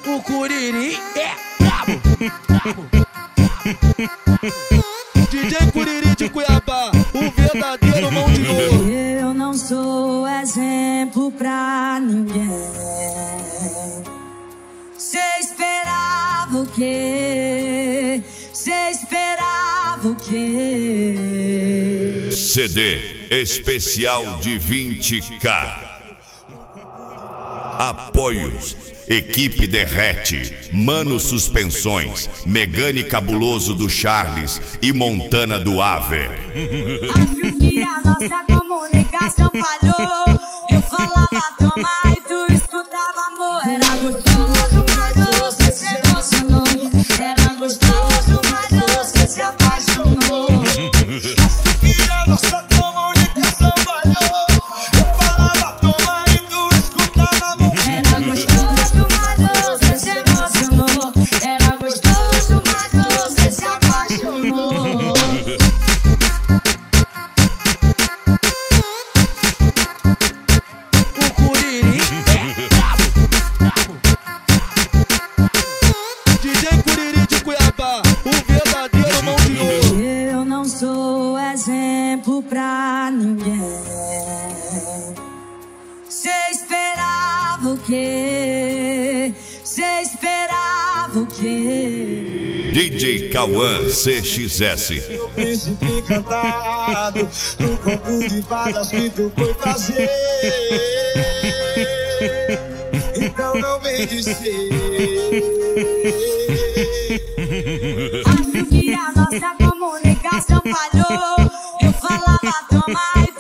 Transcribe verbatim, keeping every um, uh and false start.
O Curiri é brabo, brabo. D J Curiri de Cuiabá, o verdadeiro mão de ouro. Eu não sou exemplo pra ninguém. Cê esperava o quê? Cê esperava o quê? C D especial de vinte K. Apoios: Equipe Derrete, Mano Suspensões, Megane Cabuloso do Charles e Montana do Ave. Acho que a nossa comunicação falhou. Eu falava toma e tu escutava amor. Era gostoso, mas você se emocionou. Era gostoso, mas você se apaixonou. Acho que a nossa comunicação falhou. Eu falava toma e tu escutava amor. Era gostoso, mas você se emocionou. Era gostoso, mas você se apaixonou. O Curiri é brabo, brabo. D J Curiri de Cuiabá, o verdadeiro mão de ouro. Eu não sou exemplo pra ninguém. Cê esperava o quê? Cê esperava o quê? D J Cauã C X S. O príncipe encantado, no conto de fadas que tu foi fazer. Então não vem dizer. Acho que a nossa comunicação falhou. Eu falava toma e